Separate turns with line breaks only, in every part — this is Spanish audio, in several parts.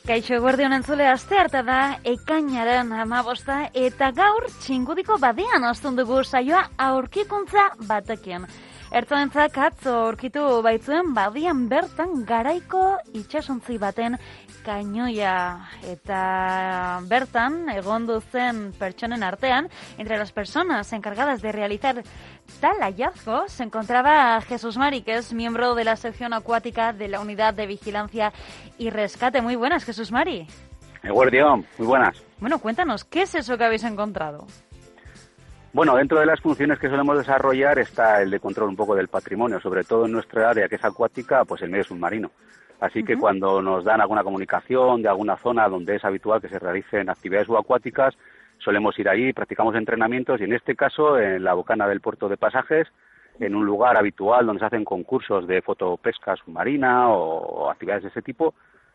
Kaixo eguerdion entzule, asteartea da ekainaren 15 eta gaur Txingudiko badean hasten dugu saioa aurkikuntza batekin. Ertzaintzak atzo aurkitu baitzuen badian bertan garaiko itsasontzi baten kainoia eta bertan egondu zen pertsonen artean, entre las personas encargadas de realizar tal hallazgo se encontraba Jesús Mari, que es miembro de la sección acuática de la Unidad de Vigilancia y Rescate. Muy buenas, Jesús Mari.
Eguerdión, muy buenas.
Bueno, cuéntanos, ¿qué es eso que habéis encontrado?
Bueno, dentro de las funciones que solemos desarrollar está el de control un poco del patrimonio, sobre todo en nuestra área que es acuática, pues el medio submarino. Así que cuando nos dan alguna comunicación de alguna zona donde es habitual que se realicen actividades subacuáticas, solemos ir allí, practicamos entrenamientos y en este caso en la bocana del puerto de Pasajes, en un lugar habitual donde se hacen concursos de fotopesca submarina o actividades de ese tipo,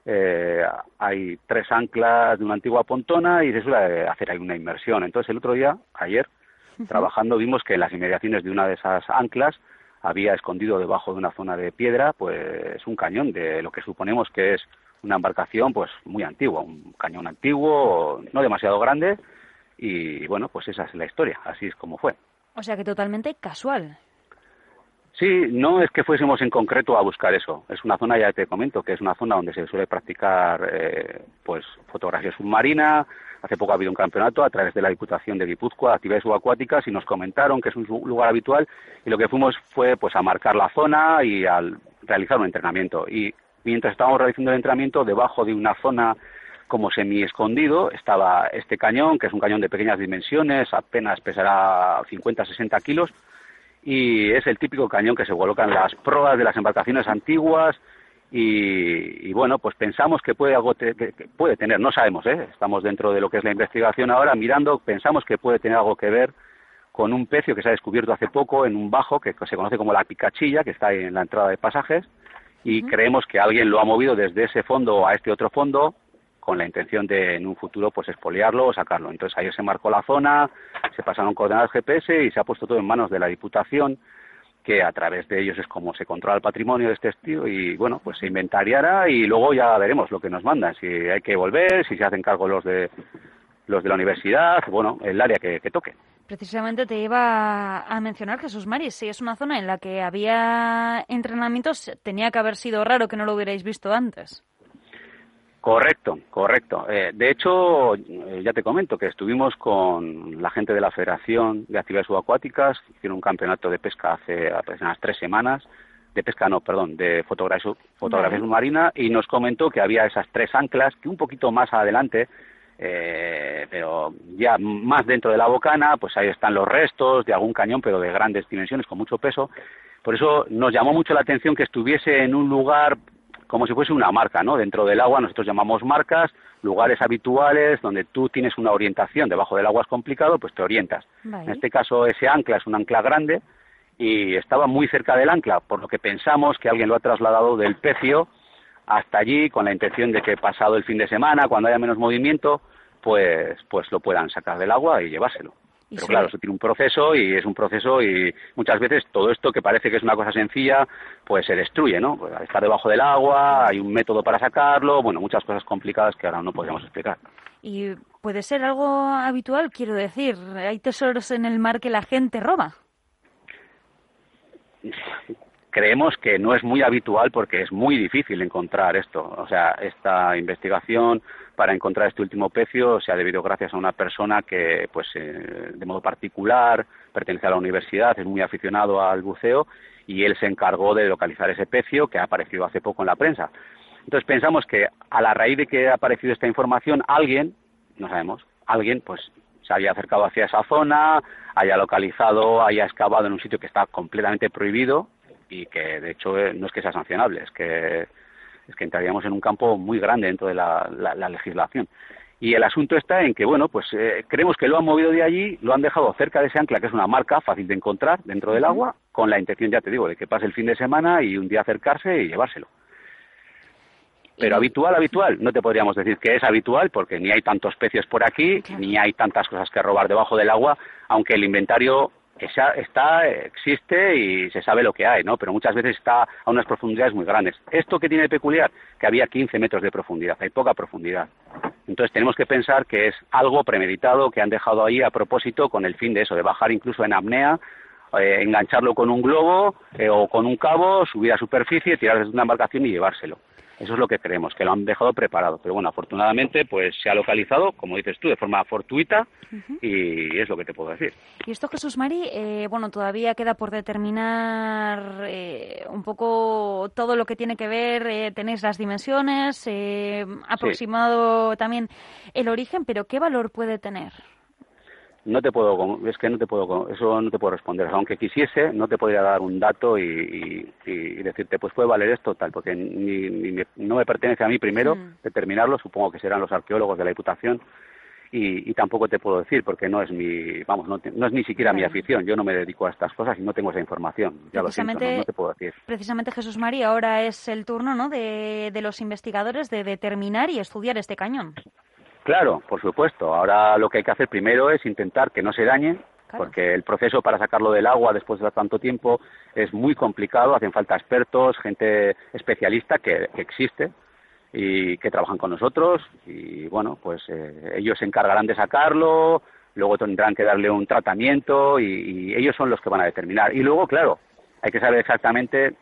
hay 3 anclas de una antigua pontona y se suele hacer ahí una inmersión. Entonces el otro día, ayer, trabajando, vimos que en las inmediaciones de una de esas anclas había escondido debajo de una zona de piedra pues un cañón de lo que suponemos que es una embarcación pues muy antigua, un cañón antiguo, no demasiado grande y bueno, pues esa es la historia, así es como fue.
O sea que totalmente casual.
Sí, no es que fuésemos en concreto a buscar eso. Es una zona, ya te comento, que es una zona donde se suele practicar pues fotografía submarina. Hace poco ha habido un campeonato a través de la Diputación de Guipúzcoa de actividades subacuáticas y nos comentaron que es un lugar habitual y lo que fuimos fue pues a marcar la zona y a realizar un entrenamiento. Y mientras estábamos realizando el entrenamiento, debajo de una zona como semi-escondido estaba este cañón, que es un cañón de pequeñas dimensiones, apenas pesará 50-60 kilos, y es el típico cañón que se coloca en las proas de las embarcaciones antiguas y bueno, pues pensamos que puede algo que puede tener, no sabemos, estamos dentro de lo que es la investigación ahora, mirando, pensamos que puede tener algo que ver con un pecio que se ha descubierto hace poco en un bajo que se conoce como la Picachilla, que está ahí en la entrada de Pasajes, y creemos que alguien lo ha movido desde ese fondo a este otro fondo con la intención de en un futuro pues expoliarlo o sacarlo. Entonces ayer se marcó la zona, se pasaron coordenadas GPS y se ha puesto todo en manos de la Diputación, que a través de ellos es como se controla el patrimonio de este estilo y bueno, pues se inventariará y luego ya veremos lo que nos mandan, si hay que volver, si se hacen cargo los de la universidad, bueno, el área que toque.
Precisamente te iba a mencionar, Jesús Mari, si es una zona en la que había entrenamientos, tenía que haber sido raro que no lo hubierais visto antes.
Correcto. De hecho, ya te comento que estuvimos con la gente de la Federación de Actividades Subacuáticas, hicieron un campeonato de pesca hace apenas 3 semanas, de fotografía submarina, y nos comentó que había esas 3 anclas, que un poquito más adelante, pero ya más dentro de la bocana, pues ahí están los restos de algún cañón, pero de grandes dimensiones, con mucho peso. Por eso nos llamó mucho la atención que estuviese en un lugar como si fuese una marca, ¿no? Dentro del agua nosotros llamamos marcas, lugares habituales donde tú tienes una orientación, debajo del agua es complicado, pues te orientas. Vale. En este caso ese ancla es un ancla grande y estaba muy cerca del ancla, por lo que pensamos que alguien lo ha trasladado del pecio hasta allí con la intención de que pasado el fin de semana, cuando haya menos movimiento, pues lo puedan sacar del agua y llevárselo. Pero claro, eso tiene un proceso y es un proceso y muchas veces todo esto que parece que es una cosa sencilla, pues se destruye, ¿no? Pues al estar debajo del agua, hay un método para sacarlo, bueno, muchas cosas complicadas que ahora no podríamos explicar.
¿Y puede ser algo habitual? Quiero decir, ¿hay tesoros en el mar que la gente roba?
Creemos que no es muy habitual porque es muy difícil encontrar esto. O sea, esta investigación para encontrar este último pecio se ha debido gracias a una persona que, pues, de modo particular, pertenece a la universidad, es muy aficionado al buceo y él se encargó de localizar ese pecio que ha aparecido hace poco en la prensa. Entonces pensamos que a la raíz de que ha aparecido esta información, alguien, no sabemos, pues se haya acercado hacia esa zona, haya localizado, haya excavado en un sitio que está completamente prohibido y que de hecho no es que sea sancionable, es que entraríamos en un campo muy grande dentro de la legislación. Y el asunto está en que, bueno, pues creemos que lo han movido de allí, lo han dejado cerca de ese ancla, que es una marca fácil de encontrar dentro del agua, con la intención, ya te digo, de que pase el fin de semana y un día acercarse y llevárselo. Pero habitual, no te podríamos decir que es habitual, porque ni hay tantos peces por aquí, ni hay tantas cosas que robar debajo del agua, aunque el inventario existe y se sabe lo que hay, ¿no? Pero muchas veces está a unas profundidades muy grandes. ¿Esto qué tiene de peculiar? Que había 15 metros de profundidad, hay poca profundidad. Entonces tenemos que pensar que es algo premeditado que han dejado ahí a propósito con el fin de eso, de bajar incluso en apnea, engancharlo con un globo o con un cabo, subir a superficie, tirar desde una embarcación y llevárselo. Eso es lo que creemos, que lo han dejado preparado. Pero bueno, afortunadamente pues se ha localizado, como dices tú, de forma fortuita y es lo que te puedo decir.
Y esto, Jesús Mari, bueno, todavía queda por determinar un poco todo lo que tiene que ver, tenéis las dimensiones, aproximado también el origen, pero ¿qué valor puede tener?
No te puedo, eso no te puedo responder. Aunque quisiese, no te podría dar un dato y decirte, pues puede valer esto, tal, porque no me pertenece a mí primero determinarlo, supongo que serán los arqueólogos de la Diputación, y tampoco te puedo decir, porque no es no es ni siquiera mi afición, yo no me dedico a estas cosas y no tengo esa información, ya lo siento, no te puedo decir.
Precisamente, Jesús Mari, ahora es el turno, ¿no?, de los investigadores de determinar y estudiar este cañón.
Claro, por supuesto. Ahora lo que hay que hacer primero es intentar que no se dañe, claro, porque el proceso para sacarlo del agua después de tanto tiempo es muy complicado, hacen falta expertos, gente especialista que existe y que trabajan con nosotros y bueno, pues ellos se encargarán de sacarlo, luego tendrán que darle un tratamiento y ellos son los que van a determinar. Y luego, claro, hay que saber exactamente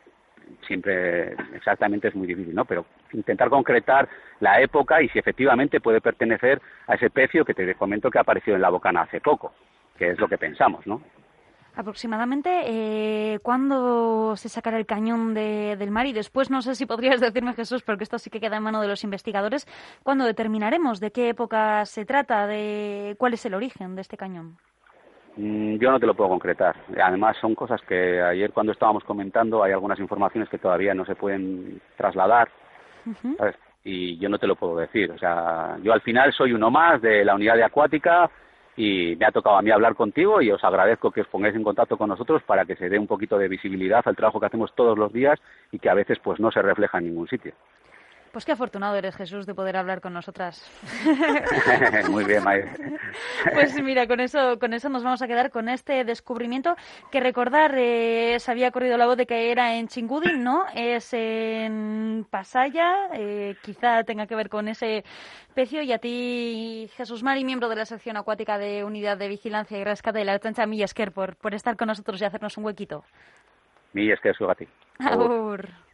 es muy difícil, ¿no? Pero intentar concretar la época y si efectivamente puede pertenecer a ese pecio que te comento que ha aparecido en la Bocana hace poco, que es lo que pensamos, ¿no?
Aproximadamente, ¿cuándo se sacará el cañón del mar? Y después, no sé si podrías decirme, Jesús, porque esto sí que queda en mano de los investigadores, ¿cuándo determinaremos de qué época se trata, de cuál es el origen de este cañón?
Yo no te lo puedo concretar. Además, son cosas que ayer cuando estábamos comentando hay algunas informaciones que todavía no se pueden trasladar, ¿sabes? Y yo no te lo puedo decir. O sea, yo al final soy uno más de la unidad de acuática y me ha tocado a mí hablar contigo y os agradezco que os pongáis en contacto con nosotros para que se dé un poquito de visibilidad al trabajo que hacemos todos los días y que a veces pues no se refleja en ningún sitio.
Pues qué afortunado eres, Jesús, de poder hablar con nosotras.
Muy bien, May.
Pues mira, con eso nos vamos a quedar con este descubrimiento que recordar, se había corrido la voz de que era en Chingudi, ¿no? Es en Pasaya, quizá tenga que ver con ese pecio. Y a ti, Jesús Mari, miembro de la sección acuática de Unidad de Vigilancia y Rescate de la Ertzaintza, mila esker por estar con nosotros y hacernos un huequito.
Mila esker zugati.
Agur.